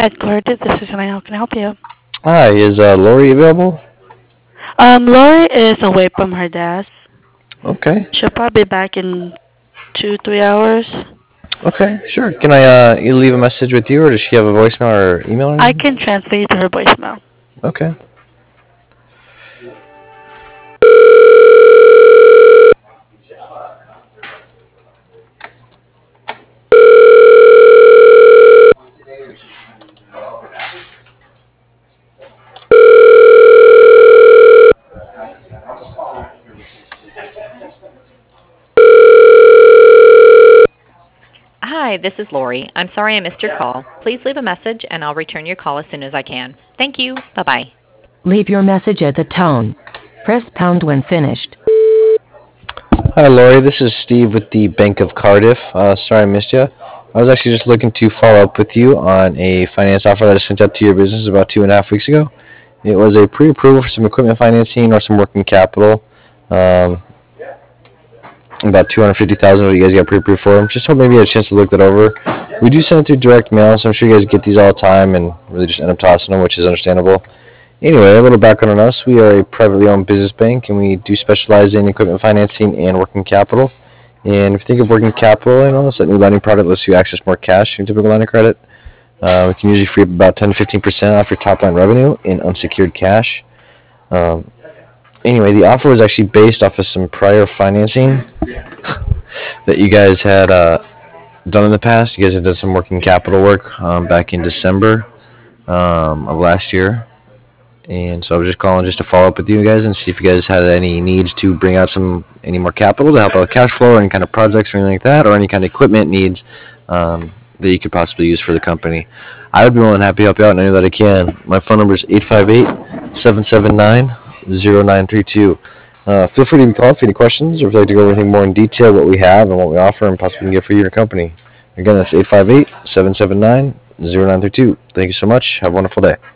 Headquarters, this is Elaine. How can I help you? Hi, is Lori available? Lori is away from her desk. Okay. She'll probably be back in 2, 3 hours. Okay, sure. Can I either leave a message with you, or does she have a voicemail or email or I anything? can transfer you to her voicemail. Okay. Hi, this is Lori. I'm sorry I missed your call. Please leave a message and I'll return your call as soon as I can. Thank you. Bye bye. Leave your message at the tone. Press pound when finished. Hi, Lori. This is Steve with the Bank of Cardiff. Sorry I missed you. I was actually just looking to follow up with you on a finance offer that I sent out to your business about 2.5 weeks ago. It was a pre-approval for some equipment financing or some working capital. Um, about 250,000. What you guys got pre-approved for. Just hope maybe you had a chance to look that over. We do send it through direct mail, so I'm sure you guys get these all the time and really just end up tossing them, which is understandable. Anyway, a little background on us. We are a privately owned business bank, and we do specialize in equipment financing and working capital. And if you think of working capital, it's a new lending product that lets you access more cash than typical line of credit. We can usually free up about 10 to 15% off your top line revenue in unsecured cash. Um, anyway, the offer was actually based off of some prior financing that you guys had done in the past. You guys had done some working capital work back in December of last year. And so I was just calling just to follow up with you guys and see if you guys had any needs to bring out any more capital to help out with cash flow or any kind of projects or anything like that, or any kind of equipment needs that you could possibly use for the company. I would be more than happy to help you out, and I know that I can. My phone number is 858-779-0932. Feel free to call if you have any questions or if you'd like to go over anything more in detail, what we have and what we offer and possibly can get for you and your company. Again, that's 858-779-0932. Thank you so much. Have a wonderful day.